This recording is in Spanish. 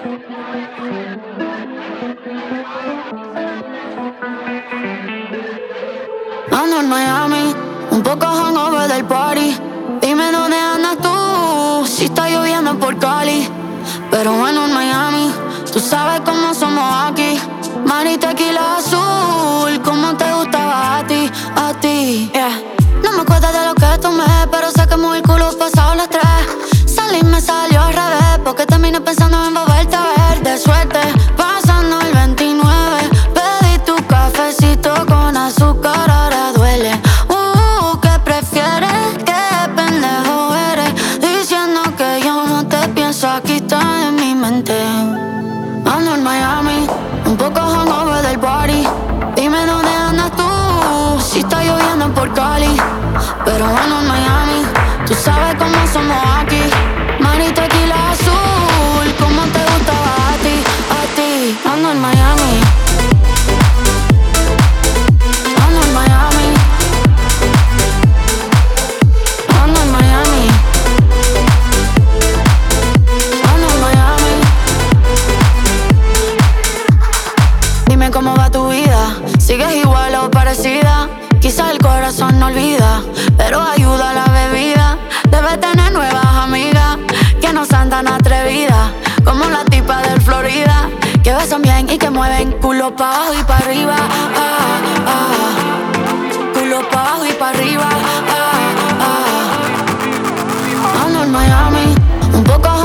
Ando en Miami, un poco hangover del party. Dime dónde andas tú, si está lloviendo por Cali. Pero bueno, en Miami, tú sabes cómo somos aquí. Mar y tequila azul, como te gustaba a ti, yeah. No me acuerdo de lo que tomé, pero sé que moví el culo pasado las 3. Salí me salió al revés, porque terminé pensando en volverte a ver. De suerte, pasando el 29, pedí tu cafecito con azúcar, ahora duele. ¿Qué prefieres? ¿Qué pendejo eres? Diciendo que yo no te pienso, aquí está en mi mente. Ando en Miami, un poco hangover del party. Dime dónde andas tú, si está lloviendo por Cali. Pero bueno, en Miami, tú sabes cómo somos aquí. Mar y tequila azul, como te gustaba a ti. Ando en Miami. Ando en Miami. Ando en Miami. Ando en Miami. Dime cómo va tu vida, sigues igual o parecida. Quizás el corazón no olvida, pero ayuda a la bebida. Debes tener nuevas amigas que no sean tan atrevidas como la tipa del Florida, que besan bien y que mueven culo pa' abajo y pa' arriba. Culo pa' abajo y pa' arriba. Ando en Miami, un poco